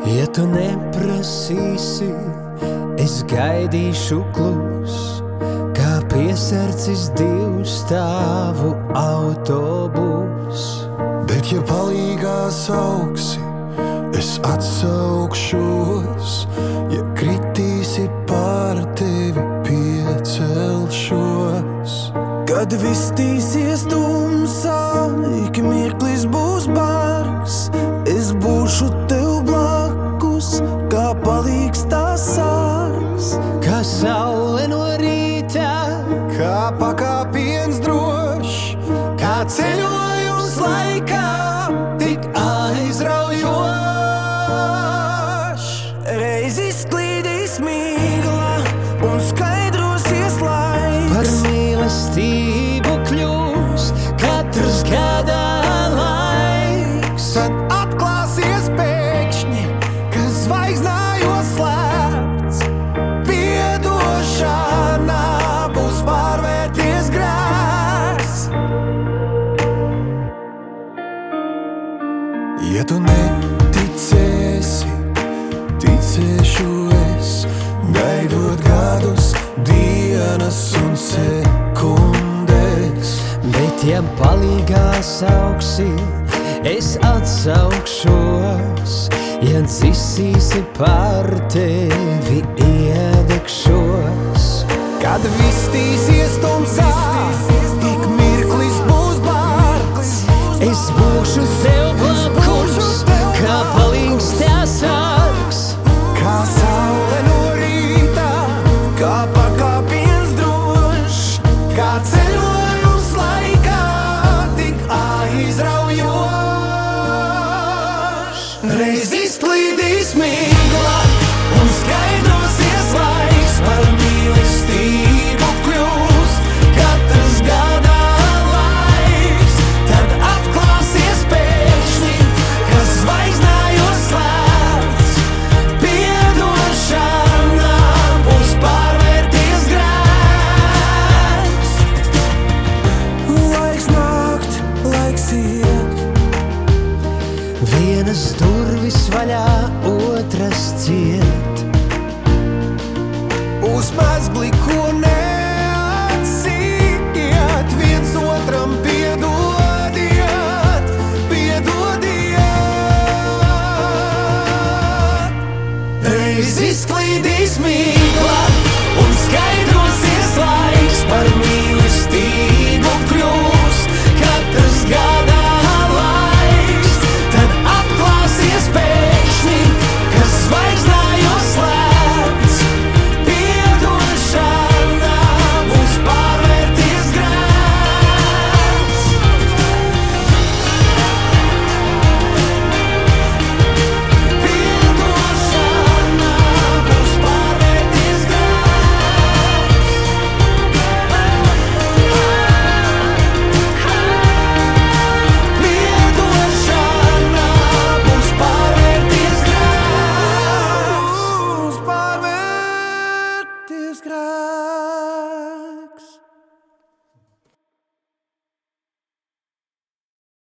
Ja tu neprasīsi, es gaidīšu klus, kā piesardzis divstāvu autobus. Bet ja palīgā sauksi, es atsaukšos, ja kritīsi par tevi piecelšos. Kad viss tīsies tumsā, ik mirklis būs bargs, es būšu tev blakus, kā palīgs tās sargs. Kā saule no rīta, Kā pakāpiens drošs, kā ceļojums laikā, tik aizraujošs. Reiz izklīdīs mīgla un skaidrosies laiks. Par mīlestību kļūs katrs gadā laiks. tad atklāsies pēkšņi, ka zvaigznājos slēpts. Piedošanā būs pārvērties grēks. Ja tu neticēsi, ticēšu es, gaidot gadus, dienas un sekundes. Bet ja palīgā sauksi, es atsaukšos. Ja dzisīsi par tevi iedegšos. Kad viss tīsies tumsā, ik mirklis būs bargs. Es būšu tev blakus, kā palīgs tās sargs. Kā saule no rīta, Kā pakāpiens drošs, kā ceļojums laikā, tik aizraujošs. reiz izklīdīs mīgla un skaidrosies laiks. Par mīlestību kļūst katrs gadā laiks. Tad atklāsies pēkšņi, kas zvaigznājos slēpts. Piedošanā būs pārvērties grēks. Laiks nākt, laiks iet, Vienas durvis vaļā,